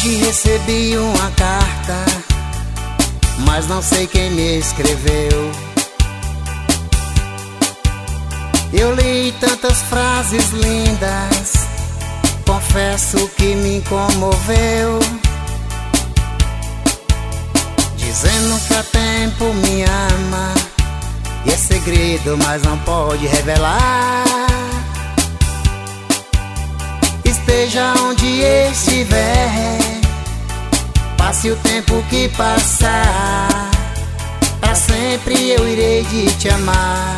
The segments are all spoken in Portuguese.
Hoje recebi uma carta, mas não sei quem me escreveu. Eu li tantas frases lindas, confesso que me comoveu, dizendo que há tempo me ama e é segredo, mas não pode revelar. Esteja onde estiver, passe o tempo que passar, pra sempre eu irei de te amar.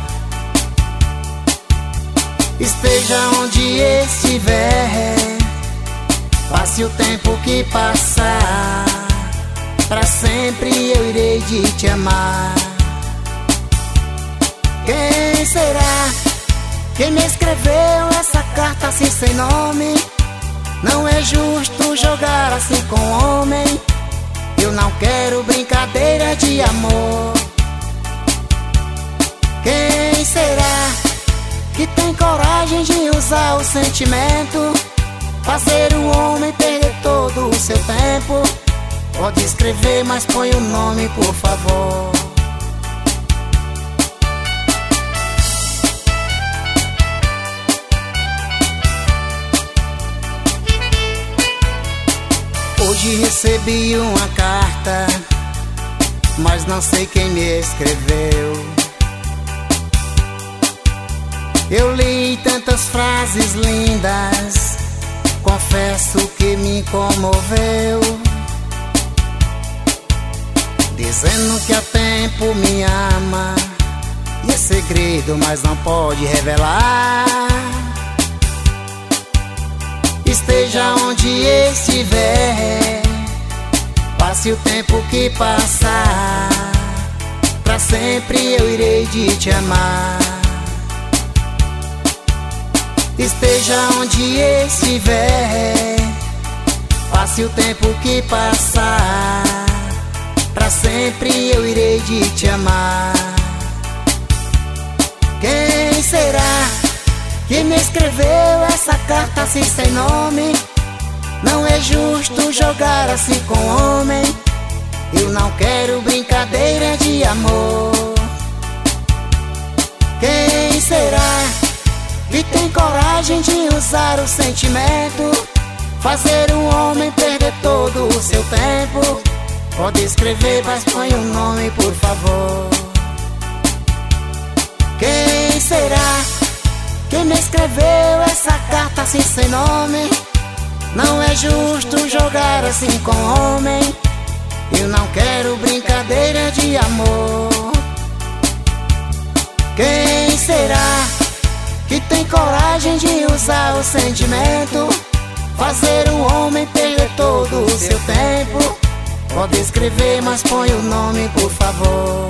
Esteja onde estiver, passe o tempo que passar, pra sempre eu irei de te amar. Quem será quem me escreveu essa carta assim sem nome? Não é justo jogar assim com homem. Eu não quero brincadeira de amor. Quem será que tem coragem de usar o sentimento, fazer o homem perder todo o seu tempo? Pode escrever, mas põe o nome, por favor. Hoje recebi uma carta, mas não sei quem me escreveu. Eu li tantas frases lindas, confesso que me comoveu, dizendo que há tempo me ama e é segredo, mas não pode revelar. Esteja onde estiver, passe o tempo que passar, pra sempre eu irei de te amar. Esteja onde estiver, passe o tempo que passar, pra sempre eu irei de te amar. Quem será que me escreveu essa carta assim sem nome? Não é justo jogar assim com homem. Eu não quero brincadeira de amor. Quem será que tem coragem de usar o sentimento, fazer um homem perder todo o seu tempo? Pode escrever, mas põe o nome, por favor. Quem será quem me escreveu essa carta assim sem nome? Não é justo jogar assim com homem. Eu não quero brincadeira de amor. Quem será que tem coragem de usar o sentimento, fazer o homem perder todo o seu tempo? Pode escrever, mas põe o nome, por favor.